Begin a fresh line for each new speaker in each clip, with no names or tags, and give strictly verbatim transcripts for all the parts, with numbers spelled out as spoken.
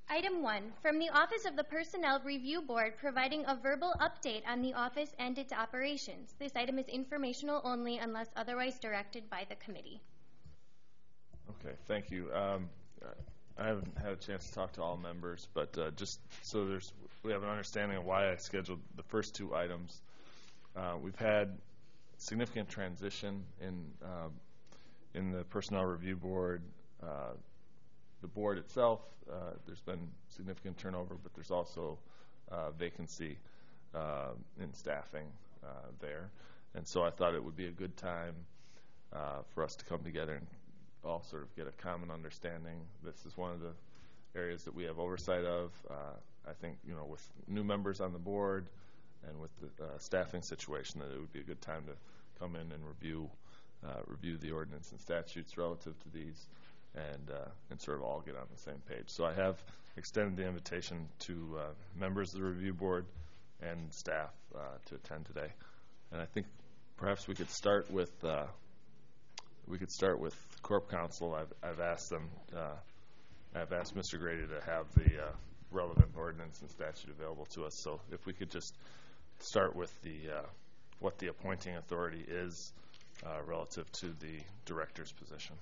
Item one, from the Office of the Personnel Review Board, providing a verbal update on the office and its operations. This item is informational only unless otherwise directed by the committee.
Okay, thank you. Um, I haven't had a chance to talk to all members, but uh, just so there's we have an understanding of why I scheduled the first two items. Uh, we've had significant transition in uh, in the Personnel Review Board. Uh, the board itself, uh, there's been significant turnover, but there's also uh, vacancy uh, in staffing uh, there. And so I thought it would be a good time uh, for us to come together and all sort of get a common understanding. This is one of the areas that we have oversight of. Uh, I think, you know, with new members on the board and with the uh, staffing situation, that it would be a good time to come in and review uh, review the ordinance and statutes relative to these, and uh, and sort of all get on the same page. So I have extended the invitation to uh, members of the review board and staff uh, to attend today. And I think perhaps we could start with uh, we could start with Corp Counsel. I've I've asked them. Uh, I've asked Mister Grady to have the uh, relevant ordinance and statute available to us. So if we could just start with the uh, what the appointing authority is uh, relative to the director's position.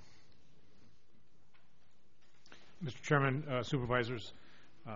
Mister Chairman, uh, Supervisors, um,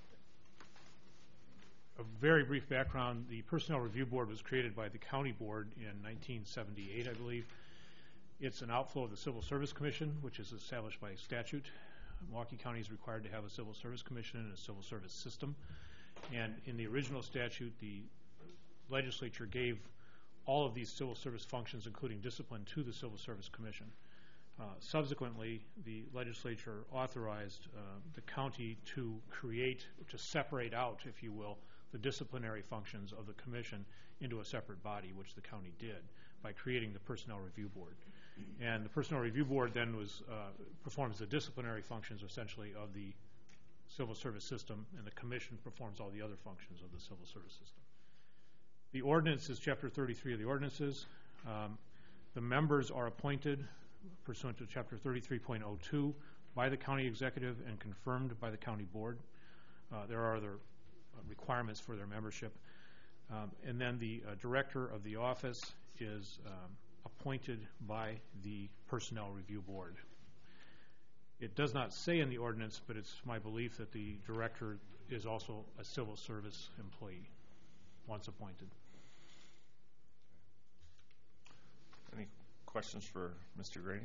a very brief background. The Personnel Review Board was created by the County Board in nineteen seventy-eight, I believe. It's an outflow of the Civil Service Commission, which is established by statute. Milwaukee County is required to have a Civil Service Commission and a Civil Service system. And in the original statute, the legislature gave all of these civil service functions, including discipline, to the Civil Service Commission. Uh, subsequently, the legislature authorized uh, the county to create, to separate out, if you will, the disciplinary functions of the commission into a separate body, which the county did by creating the Personnel Review Board. And the Personnel Review Board then was uh, performs the disciplinary functions, essentially, of the civil service system, and the commission performs all the other functions of the civil service system. The ordinance is Chapter thirty-three of the ordinances. Um, the members are appointed pursuant to Chapter thirty-three point oh two by the county executive and confirmed by the county board. Uh, there are other uh, requirements for their membership. Um, and then the uh, director of the office is um, appointed by the Personnel Review Board. It does not say in the ordinance, but it's my belief that the director is also a civil service employee once appointed.
Any questions for Mister Grady?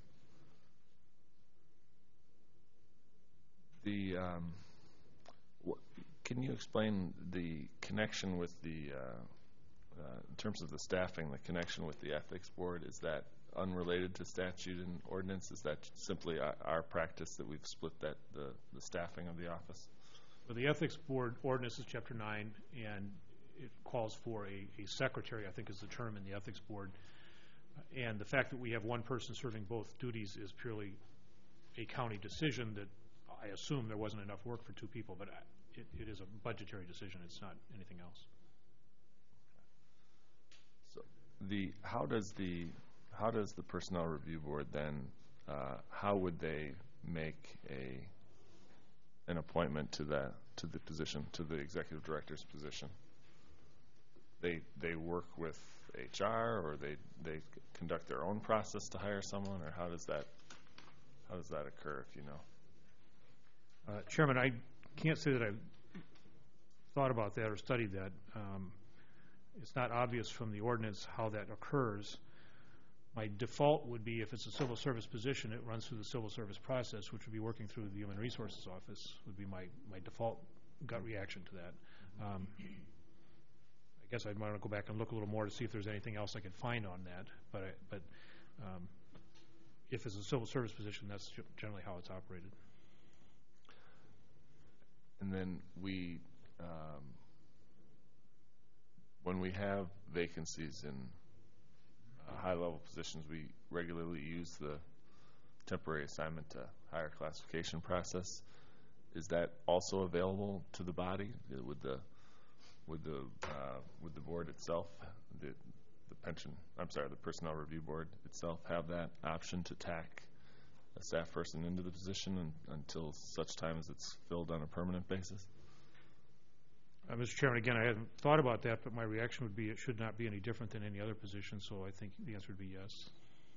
The um, what, can you explain the connection with the uh, uh, in terms of the staffing, the connection with the ethics board? Is that unrelated to statute and ordinance? Is that simply our, our practice that we've split that the, the staffing of the office?
Well, the ethics board ordinance is Chapter nine, and it calls for a, a secretary, I think is the term in the ethics board. And the fact that we have one person serving both duties is purely a county decision that I assume there wasn't enough work for two people, but it, it is a budgetary decision. It's not anything else.
So the how does the how does the Personnel Review Board then uh, how would they make a an appointment to that to the position, to the executive director's position? They they work with H R, or they they conduct their own process to hire someone, or how does that how does that occur, if you know?
Uh, Chairman, I can't say that I've thought about that or studied that. Um, it's not obvious from the ordinance how that occurs. My default would be, if it's a civil service position, it runs through the civil service process, which would be working through the Human Resources Office, would be my, my default gut reaction to that. Um, I guess I'd want to go back and look a little more to see if there's anything else I could find on that. But I, but um, if it's a civil service position, that's generally how it's operated.
And then we, um, when we have vacancies in uh, high-level positions, we regularly use the temporary assignment to hire classification process. Is that also available to the body? Would the would the uh, would the board itself, the the pension, I'm sorry, the Personnel Review Board itself, have that option to tack a staff person into the position un, until such time as it's filled on a permanent basis?
Uh, Mister Chairman, again, I hadn't thought about that, but my reaction would be it should not be any different than any other position, so I think the answer would be yes.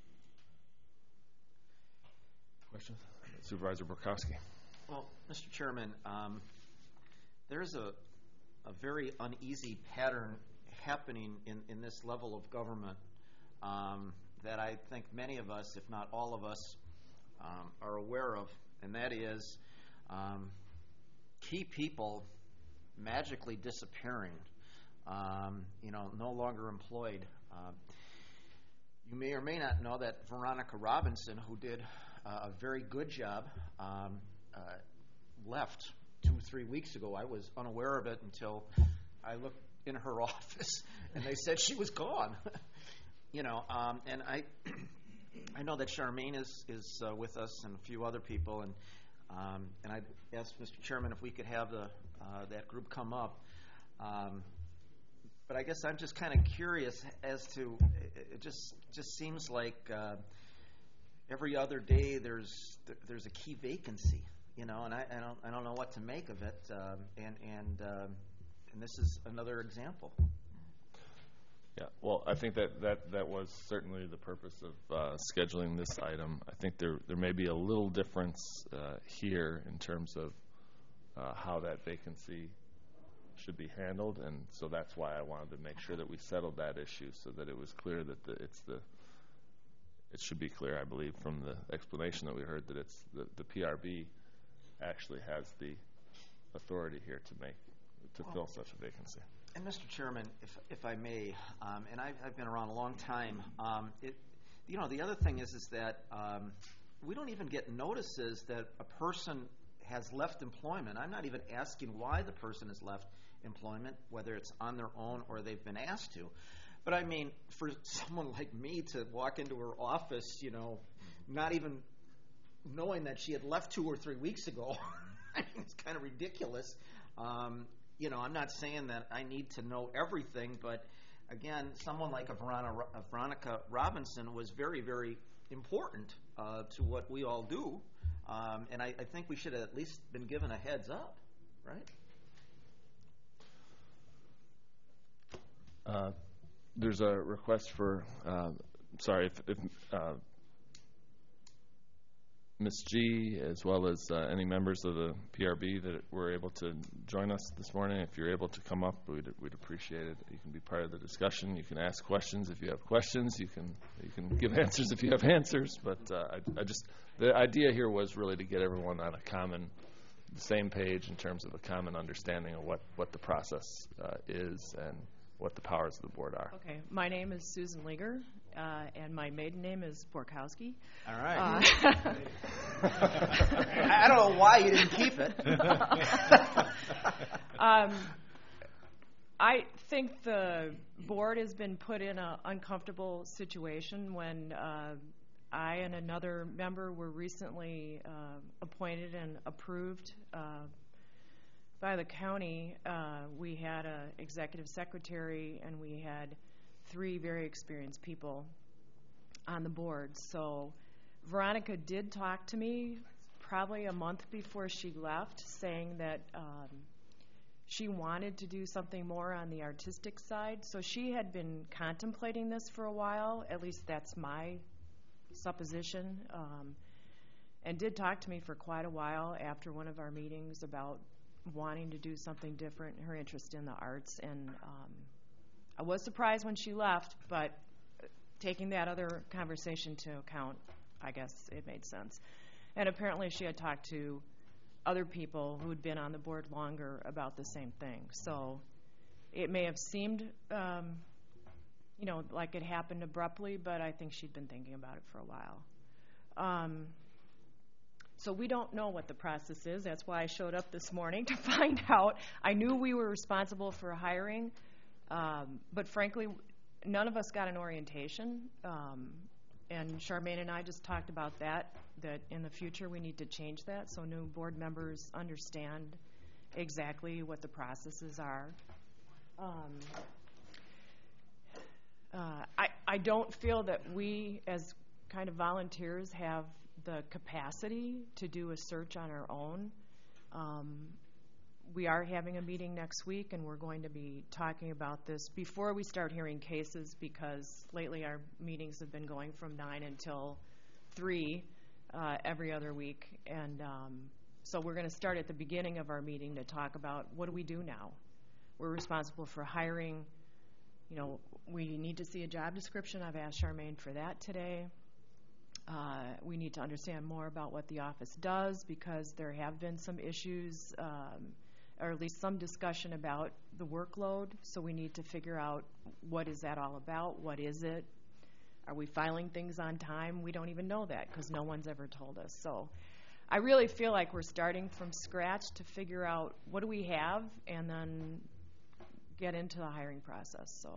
Questions? Supervisor Borkowski.
Well, Mister Chairman, um, there's a, a very uneasy pattern happening in, in this level of government um, that I think many of us, if not all of us, um, are aware of, and that is um, key people magically disappearing, um, you know, no longer employed. Uh, you may or may not know that Veronica Robinson, who did uh, a very good job, um, uh, left two or three weeks ago. I was unaware of it until I looked in her office, and they said she was gone. you know, um, and I, I know that Charmaine is is uh, with us, and a few other people, and um, and I asked Mister Chairman if we could have the uh, that group come up. Um, but I guess I'm just kind of curious as to it just just seems like uh, every other day there's there's a key vacancy. You know, and I, I don't I don't know what to make of it, um, and and um, and this is another example.
Yeah, well, I think that, that, that was certainly the purpose of uh, scheduling this item. I think there there may be a little difference uh, here in terms of uh, how that vacancy should be handled, and so that's why I wanted to make sure that we settled that issue so that it was clear that the, it's the it should be clear, I believe, from the explanation that we heard that it's the, the P R B actually has the authority here to make to fill such a vacancy.
And Mister Chairman, if if I may, um, and I've, I've been around a long time, um, it, you know, the other thing is is that um, we don't even get notices that a person has left employment. I'm not even asking why the person has left employment, whether it's on their own or they've been asked to. But I mean, for someone like me to walk into her office, you know, not even knowing that she had left two or three weeks ago, I mean, it's kind of ridiculous. Um, you know, I'm not saying that I need to know everything, but again, someone like a Veronica, a Veronica Robinson was very, very important uh, to what we all do, um, and I, I think we should have at least been given a heads up, right?
Uh, there's a request for, uh, sorry, if, if uh, Miz G, as well as uh, any members of the P R B that were able to join us this morning, if you're able to come up, we'd, we'd appreciate it. You can be part of the discussion. You can ask questions if you have questions. You can you can give answers if you have answers. But uh, I, I just the idea here was really to get everyone on a common, the same page in terms of a common understanding of what what the process uh, is and what the powers of the board are.
Okay, my name is Susan Leger, uh, and my maiden name is Borkowski.
All right. Uh, I don't know why you didn't keep it.
um, I think the board has been put in an uncomfortable situation when uh, I and another member were recently uh, appointed and approved uh, by the county. Uh, we had an executive secretary, and we had three very experienced people on the board. So Veronica did talk to me probably a month before she left, saying that um, she wanted to do something more on the artistic side. So she had been contemplating this for a while, at least that's my supposition, um, and did talk to me for quite a while after one of our meetings about wanting to do something different, her interest in the arts. And um, I was surprised when she left, but taking that other conversation to account, I guess it made sense. And apparently she had talked to other people who had been on the board longer about the same thing. So it may have seemed, um, you know, like it happened abruptly, but I think she'd been thinking about it for a while. Um, So we don't know what the process is. That's why I showed up this morning to find out. I knew we were responsible for hiring, um, but frankly, none of us got an orientation. Um, and Charmaine and I just talked about that, that in the future we need to change that so new board members understand exactly what the processes are. Um, uh, I, I don't feel that we as kind of volunteers have the capacity to do a search on our own. Um, we are having a meeting next week, and we're going to be talking about this before we start hearing cases, because lately our meetings have been going from nine until three uh, every other week. And um, so we're going to start at the beginning of our meeting to talk about what do we do now. We're responsible for hiring. You know, we need to see a job description. I've asked Charmaine for that today. Uh, we need to understand more about what the office does, because there have been some issues, um, or at least some discussion about the workload. So we need to figure out, what is that all about? What is it? Are we filing things on time? We don't even know that, because no one's ever told us. So I really feel like we're starting from scratch to figure out what do we have, and then get into the hiring process. So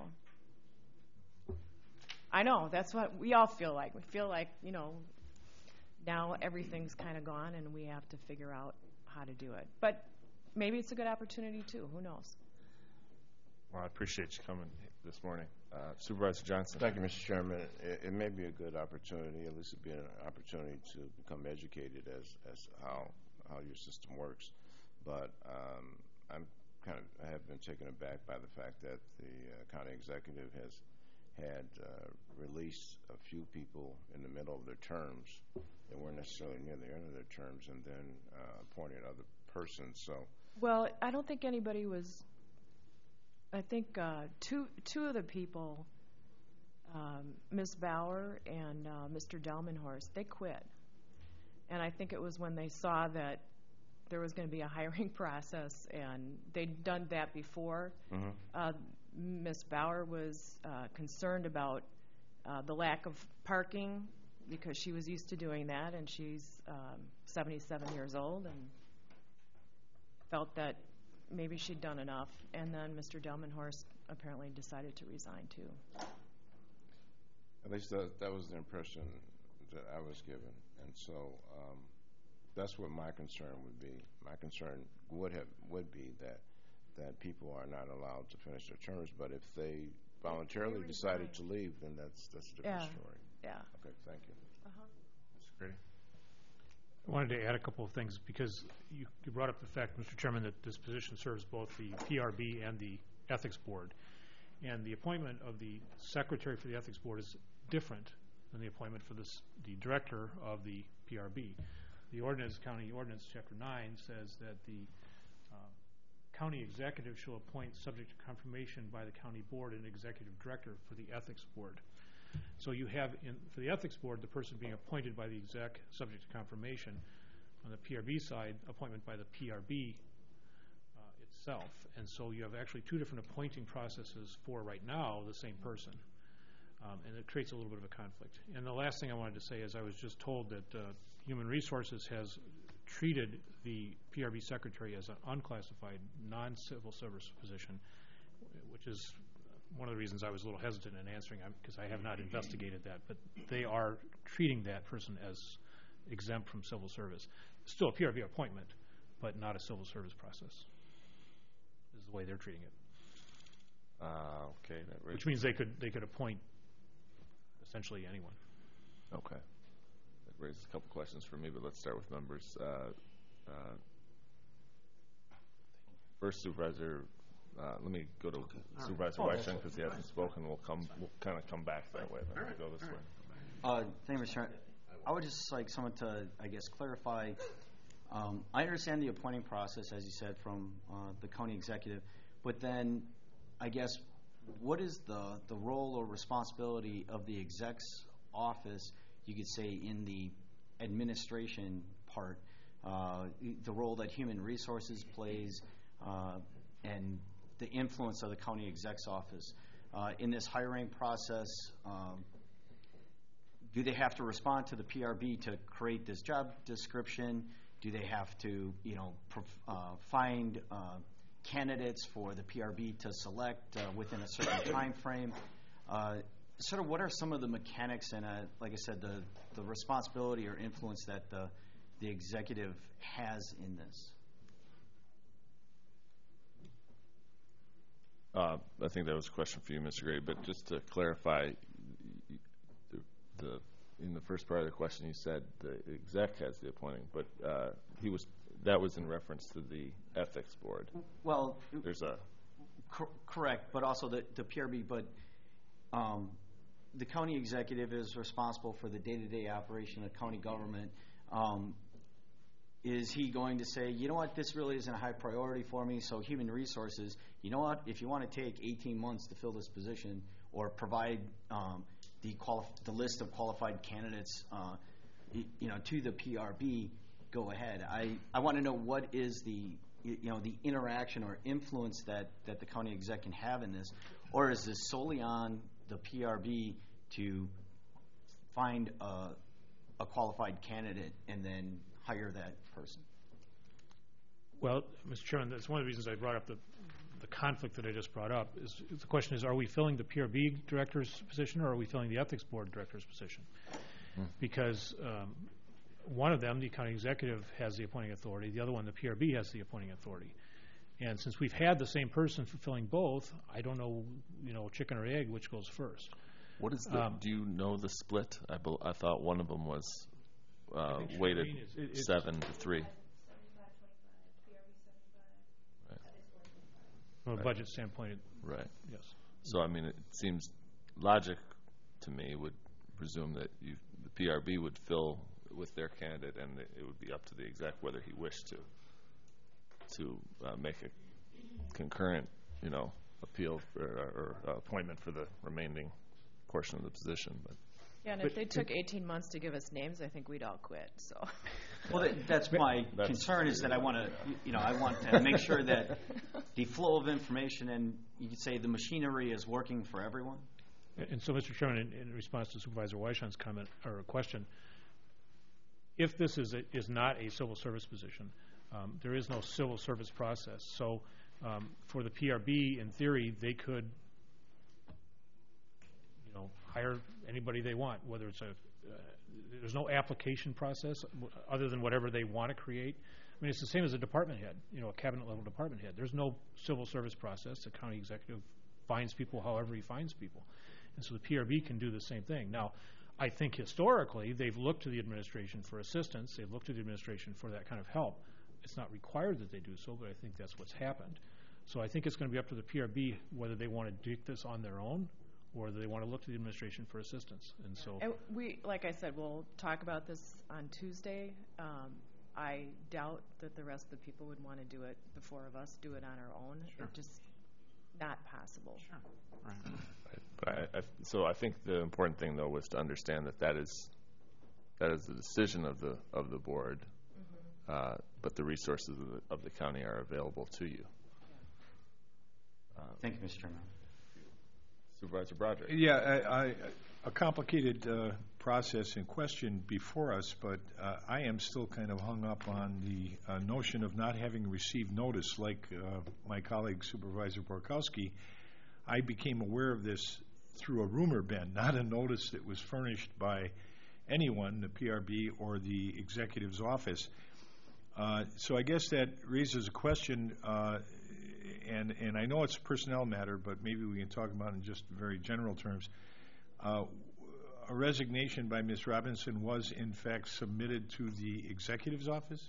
I know that's what we all feel like. We feel like, you know, now everything's kind of gone, and we have to figure out how to do it. But maybe it's a good opportunity too. Who knows?
Well, I appreciate you coming this morning. Uh, Supervisor Johnson.
Thank you, Mister Chairman. It, it may be a good opportunity, at least it'd be an opportunity to become educated as, as how how your system works. But um, I'm kind of I have been taken aback by the fact that the uh, county executive has had uh, released a few people in the middle of their terms that weren't necessarily near the end of their terms, and then uh, appointed other persons. So,
well, I don't think anybody was. I think uh, two two of the people, um, Miz Bauer and uh, Mister Delmenhorst, they quit, and I think it was when they saw that there was going to be a hiring process, and they'd done that before. Mm-hmm. Uh, Miz Bauer was uh, concerned about uh, the lack of parking, because she was used to doing that, and she's um, seventy-seven years old, and felt that maybe she'd done enough. And then Mister Delmenhorst apparently decided to resign too.
At least that, that was the impression that I was given, and so um, that's what my concern would be. My concern would have would be that that people are not allowed to finish their terms, but if they voluntarily
They
decided to leave, then that's that's a different
Yeah.
story.
Yeah.
Okay, thank you.
Uh-huh.
Mister Grady.
I wanted to add a couple of things, because you, you brought up the fact, Mister Chairman, that this position serves both the P R B and the Ethics Board. And the appointment of the Secretary for the Ethics Board is different than the appointment for this, the Director of the P R B. The ordinance, County Ordinance, Chapter nine, says that the uh, County Executive shall appoint, subject to confirmation by the County Board, an Executive Director for the Ethics Board. So you have, in, for the Ethics Board, the person being appointed by the exec, subject to confirmation. On the P R B side, appointment by the P R B uh, itself. And so you have actually two different appointing processes for, right now, the same person. Um, and it creates a little bit of a conflict. And the last thing I wanted to say is I was just told that uh, Human Resources has treated the P R B Secretary as an unclassified, non-civil service position, which is one of the reasons I was a little hesitant in answering, because I have not investigated that. But they are treating that person as exempt from civil service. Still a P R B appointment, but not a civil service process, is the way they're treating it.
Uh, okay. That raises,
Which means they could they could appoint essentially anyone.
okay. That raises a couple questions for me, but let's start with members. Uh, uh, first, Supervisor. Uh, let me go to
Okay.
Supervisor
Right.
Weichman, because he hasn't spoken. We'll come. We'll kind of come back that way. Then we'll go this way.
Uh, Thank you, Mister Chairman. I would just like someone to, I guess, clarify. Um, I understand the appointing process, as you said, from uh, the county executive, but then, I guess, what is the the role or responsibility of the exec's office? You could say in the administration part, uh, the role that human resources plays, uh, and the influence of the county exec's office uh, in this hiring process. Um, do they have to respond to the P R B to create this job description? Do they have to, you know, prof, uh, find uh, candidates for the P R B to select uh, within a certain time frame? Uh, sort of what are some of the mechanics and, uh, like I said, the, the responsibility or influence that the, the executive has in this?
Uh, I think that was a question for you, Mister Gray, but just to clarify, the, the in the first part of the question, you said the exec has the appointing, but uh, he was that was in reference to the ethics board.
Well,
There's a
cor- correct, but also the, the P R B, but um, the county executive is responsible for the day-to-day operation of county government. Um, is he going to say, you know what, this really isn't a high priority for me, so human resources, you know what, if you want to take eighteen months to fill this position or provide um, the, quali- the list of qualified candidates uh, y- you know, to the P R B, go ahead. I, I want to know what is the, y- you know, the interaction or influence that, that the county exec can have in this, or is this solely on the P R B to find a, a qualified candidate and then hire that person?
Well, Mister Chairman, that's one of the reasons I brought up the, the conflict that I just brought up. Is, is the question is, are we filling the P R B director's position, or are we filling the ethics board director's position? Hmm. Because um, one of them, the county executive, has the appointing authority. The other one, the P R B, has the appointing authority. And since we've had the same person fulfilling both, I don't know, you know, chicken or egg, which goes first.
What is the? Um, do you know the split? I, be, I thought one of them was uh, weighted is, it, seven to three.
From a
right.
budget standpoint,
right?
Yes.
So I mean, it seems logic to me would presume that you, the P R B would fill with their candidate, and it would be up to the exec whether he wished to to uh, make a concurrent, you know, appeal for, or uh, appointment for the remaining portion of the position. But
yeah, and
but
if they took eighteen months to give us names, I think we'd all quit. So.
Well, that, that's my that's concern is that I want to, you know, I want to make sure that the flow of information and you could say the machinery is working for everyone.
And so, Mister Chairman, in, in response to Supervisor Weishon's comment or question, if this is a, is not a civil service position, um, there is no civil service process. So, um, for the P R B, in theory, they could, you know, hire anybody they want, whether it's a uh, there's no application process other than whatever they want to create. I mean, it's the same as a department head, you know, a cabinet level department head. There's no civil service process. The county executive finds people however he finds people. And so the P R B can do the same thing. Now, I think historically they've looked to the administration for assistance. They've looked to the administration for that kind of help. It's not required that they do so, but I think that's what's happened. So I think it's going to be up to the P R B whether they want to do this on their own or whether they want to look to the administration for assistance. And so
and we, like I said, we'll talk about this on Tuesday. Um, I doubt that the rest of the people would want to do it, the four of us, do it on our own.
Sure.
It's just not possible. Sure.
Right. But I, I, so I think the important thing, though, was to understand that that is that is the decision of the of the board, mm-hmm. uh, but the resources of the, of the county are available to you.
Yeah. Uh, Thank you, Mister Chairman.
Supervisor Broderick.
Yeah, I, I, a complicated uh, process in question before us, but uh, I am still kind of hung up on the uh, notion of not having received notice. Like uh, my colleague Supervisor Borkowski, I became aware of this through a rumor bin, not a notice that was furnished by anyone, the P R B or the executive's office. Uh, so I guess that raises a question, uh, and, and I know it's a personnel matter, but maybe we can talk about it in just very general terms. Uh, a resignation by Miz Robinson was, in fact, submitted to the executive's office?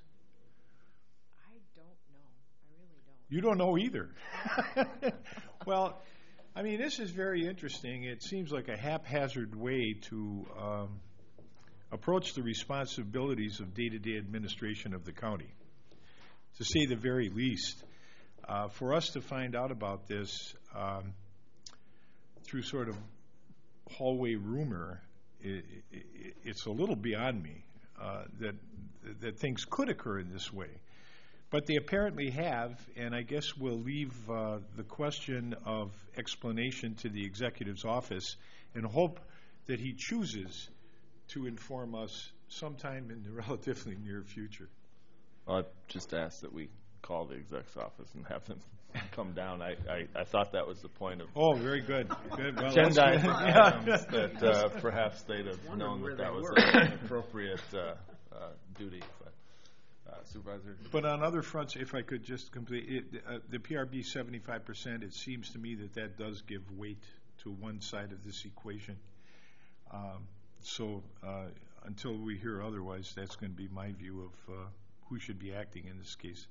I don't know. I really don't.
You don't know either. Well, I mean, this is very interesting. It seems like a haphazard way to um, approach the responsibilities of day-to-day administration of the county, to say the very least. Uh, for us to find out about this um, through sort of hallway rumor, it, it, it's a little beyond me uh, that that things could occur in this way. But they apparently have, and I guess we'll leave uh, the question of explanation to the executive's office and hope that he chooses to inform us sometime in the relatively near future.
Well, I just asked that we call the exec's office and have them come down. I, I, I thought that was the point of
oh, very good. Good. Well,
agenda items that uh, perhaps they'd have known that that was an appropriate uh, uh, duty. But, uh, Supervisor?
But on other fronts, if I could just complete, it, uh, the P R B seventy-five percent, it seems to me that that does give weight to one side of this equation. Um, so uh, until we hear otherwise, that's going to be my view of uh, who should be acting in this case.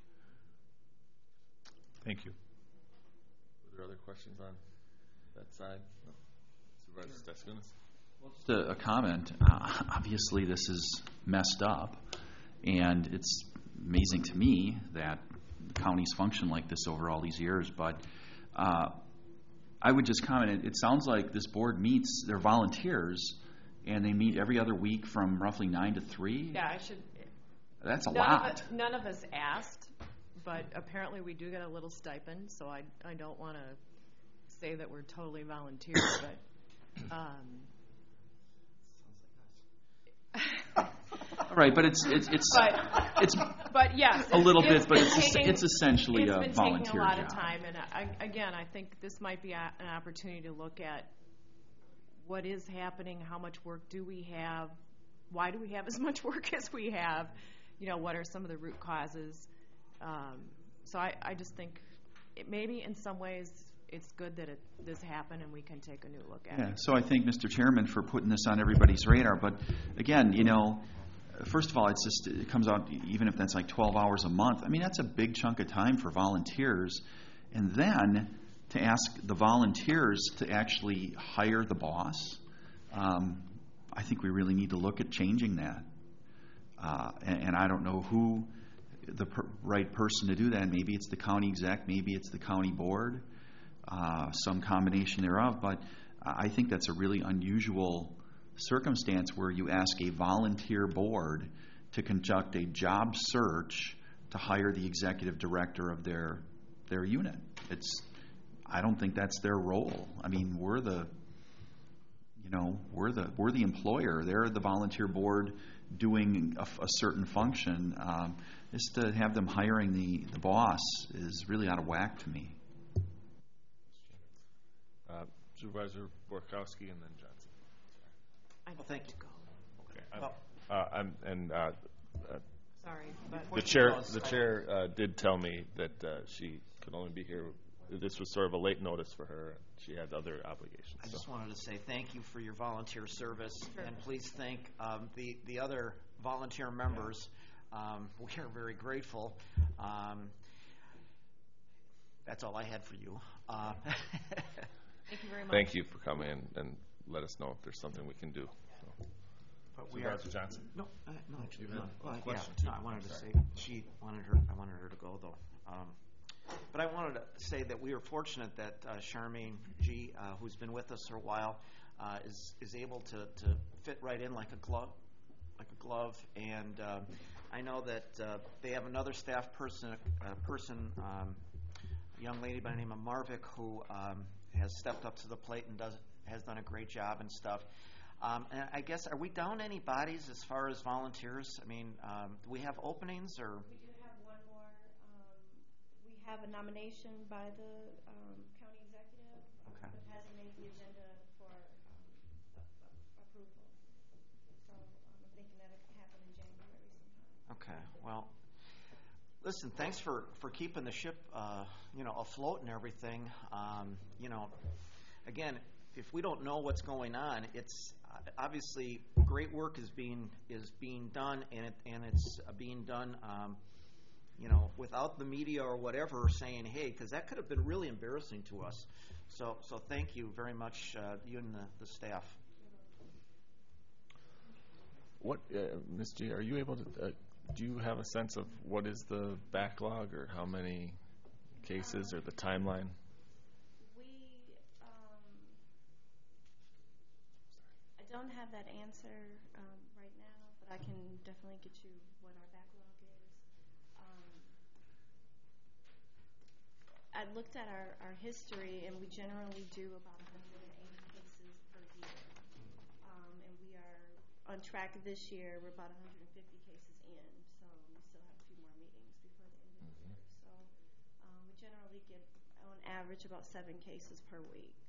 Thank you.
Are there other questions on that side? No. Supervisor Staskunas?
Just a, a comment. Uh, obviously, this is messed up, and it's amazing to me that counties function like this over all these years. But uh, I would just comment, it, it sounds like this board meets, they're volunteers, and they meet every other week from roughly nine to three.
Yeah, I should.
That's a
none
lot.
Of it, none of us asked, but apparently we do get a little stipend, so I, I don't want to say that we're totally volunteers, but. Um,
Right, but it's it's it's
but,
it's
but yes,
a little
it's
bit, but
been
it's
taking,
it's essentially
it's
a
been
volunteer
taking a lot
job.
of time, and I, again, I think this might be a, an opportunity to look at what is happening, how much work do we have, why do we have as much work as we have, you know, what are some of the root causes. Um, so I, I just think it maybe in some ways it's good that it, this happened and we can take a new look at
Yeah,
it.
so I thank Mister Chairman for putting this on everybody's radar. But again, you know, first of all, it's just it comes out even if that's like twelve hours a month. I mean, that's a big chunk of time for volunteers, and then to ask the volunteers to actually hire the boss. Um, I think we really need to look at changing that. Uh, and, and I don't know who the per- right person to do that. Maybe it's the county exec, maybe it's the county board, uh, some combination thereof. But I think that's a really unusual circumstance where you ask a volunteer board to conduct a job search to hire the executive director of their their unit. It's I don't think that's their role. I mean, we're the you know we're the we're the employer. They're the volunteer board doing a, a certain function. Um, just to have them hiring the, the boss is really out of whack to me.
Uh, Supervisor Borkowski and then Johnson.
Well, thank you.
Okay. I'm,
Well-
uh, I'm, and uh, uh,
Sorry, but
the chair, the chair uh, did tell me that uh, she could only be here. This was sort of a late notice for her. She had other obligations.
I
so.
just wanted to say thank you for your volunteer service,
Sure.
and please thank um, the the other volunteer members. Um, we are very grateful. Um, that's all I had for you. Uh,
thank you very much.
Thank you for coming in and let us know if there's something we can do. So.
but we are.
Supervisor Johnson.
No, uh, no,
You
no.
had a
Well, yeah,
question, too.
no, I wanted to
Sorry.
say she wanted her. I wanted her to go though. Um, but I wanted to say that we are fortunate that uh, Charmaine G, uh, who's been with us for a while, uh, is is able to, to fit right in like a glove, like a glove. And um, I know that uh, they have another staff person, uh, person, um, a young lady by the name of Marvick, who um, has stepped up to the plate and does has done a great job and stuff. Um, and I guess, are we down any bodies as far as volunteers? I mean, um, do we have openings or?
We do have one more. Um, we have a nomination by the um, county executive,
Okay.
but hasn't made the agenda for um, a- a- approval. So um, I'm thinking that it could happen in January sometime.
Okay, well, listen, thanks for, for keeping the ship, uh, you know, afloat and everything. Um, you know, again, if we don't know what's going on, it's uh, obviously great work is being is being done, and it and it's uh, being done, um, you know, without the media or whatever saying, hey, because that could have been really embarrassing to us. So, so thank you very much, uh, you and the, the staff.
What, uh, Miz G, are you able to, uh, do you have a sense of what is the backlog or how many cases or the timeline?
We, um, I don't have that answer um, right now, but I can definitely get you what our backlog is. Um, I looked at our, our history, and we generally do about one hundred eighty cases per year. Um, and we are on track this year. We're about one hundred fifty cases in, so we still have a few more meetings before the end of the year. So um, we generally get, on average, about seven cases per week.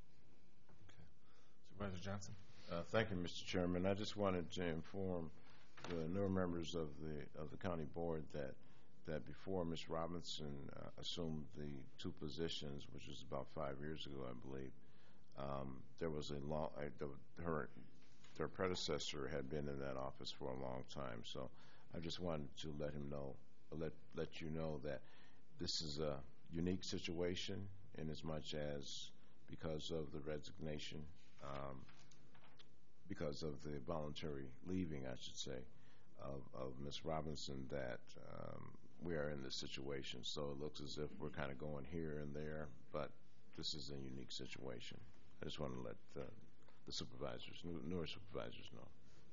Okay. Supervisor Johnson?
Uh, thank you, Mister Chairman. I just wanted to inform the newer members of the of the county board that that before Miz Robinson uh, assumed the two positions, which was about five years ago, I believe, um, there was a long uh, the, her their predecessor had been in that office for a long time. So I just wanted to let him know, let let you know that this is a unique situation in as much as because of the resignation, um, because of the voluntary leaving, I should say, of, of Miz Robinson, that um, we are in this situation. So it looks as if we're kind of going here and there, but this is a unique situation. I just want to let uh, the supervisors, new, newer supervisors know.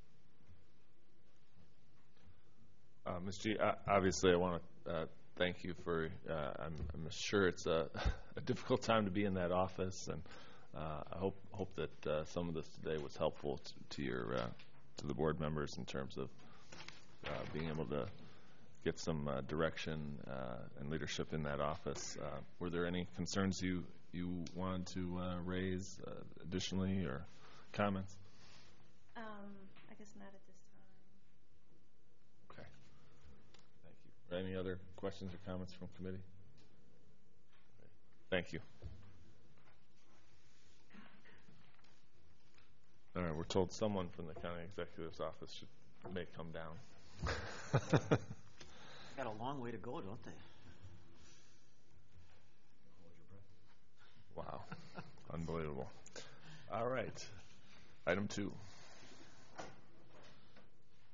Uh, Miz G, uh, obviously I want to uh, thank you for, uh, I'm, I'm sure it's a, a difficult time to be in that office, and uh, I hope hope that uh, some of this today was helpful to, to your uh, to the board members in terms of uh, being able to get some uh, direction uh, and leadership in that office. Uh, were there any concerns you you wanted to uh, raise uh, additionally, or comments?
Um, I guess not at this time.
Okay. Thank you. Any other questions or comments from committee? Thank you. All right, we're told someone from the county executive's office should may come down.
Got a long way to go, don't they?
Wow, unbelievable. All right, item two.